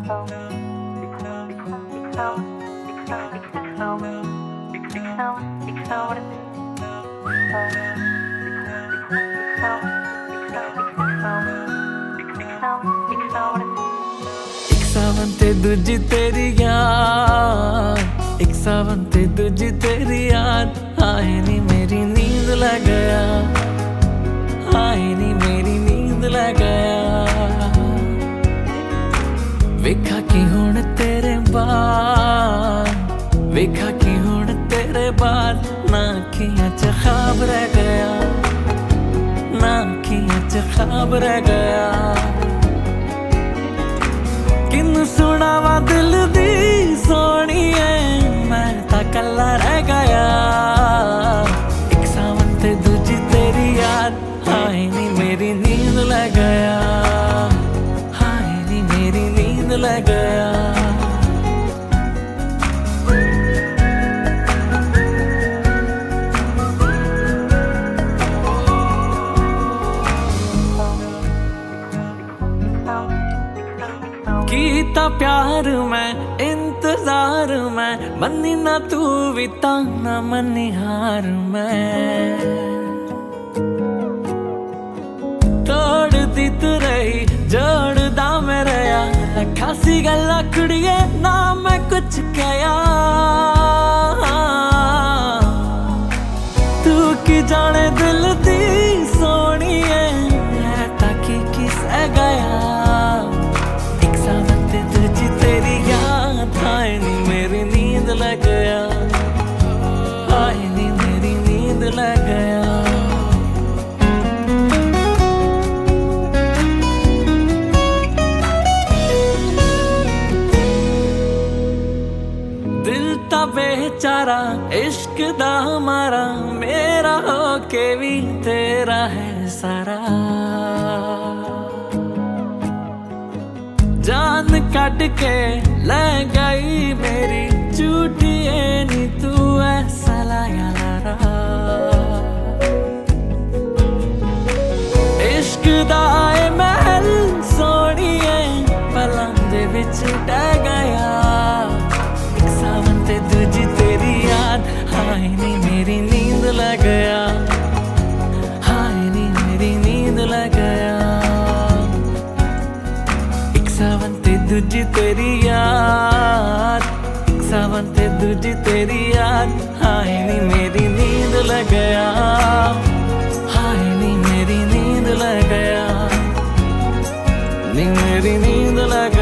एक सावन ते दूजी तेरी याद, एक सावन ते दूजी तेरी याद। आए नी मेरी नींद लग गया, आए नी मेरी नींद लग गया। वेखा कि हुण तेरे बाद, वेखा कि हुण तेरे बाद ना अखियां च ख्वाब रह गया, ना अखियां च ख्वाब रह गया। किन्नू सुनावा दिल दी सोहणीए, मैं तां कल्ला रह गया। एक सावन ते दूजी तेरी याद, आए नी मेरी नींद लग गया, आए नी मेरी नींद लग गया। कीता प्यार मैं इंतजार मैं, मन्नी ना तू भी ना मन्नी हार मैं। तोड़ दी तू रही जोड़दा मेरे यार, खासी गल्ला कुड़िए ना मैं कुछ कया। तू की जाने दिल दी सोहणीए, मैं ताकि किस गया। आए नी मेरी नींद लग गया, आए नी मेरी नींद लग गया। दिल ता बेचारा इश्क दा हमारा, मेरा होके भी तेरा है सारा। जान कट के ले गई मेरी, झूठिए नी तू ऐसा लाया लारा। इश्क दा ए महल सोहणीए, पलां दे विच ढह गया। एक सावन ते दूजी तेरी याद, आए नी मेरी नींद लग गया, आए नी मेरी नींद लग गया। सावन ते दूजी तेरी याद, सावन ते दूजी तेरी याद। आए नी मेरी नींद लग गया, आए नी मेरी नींद लग गया, नी मेरी नींद लग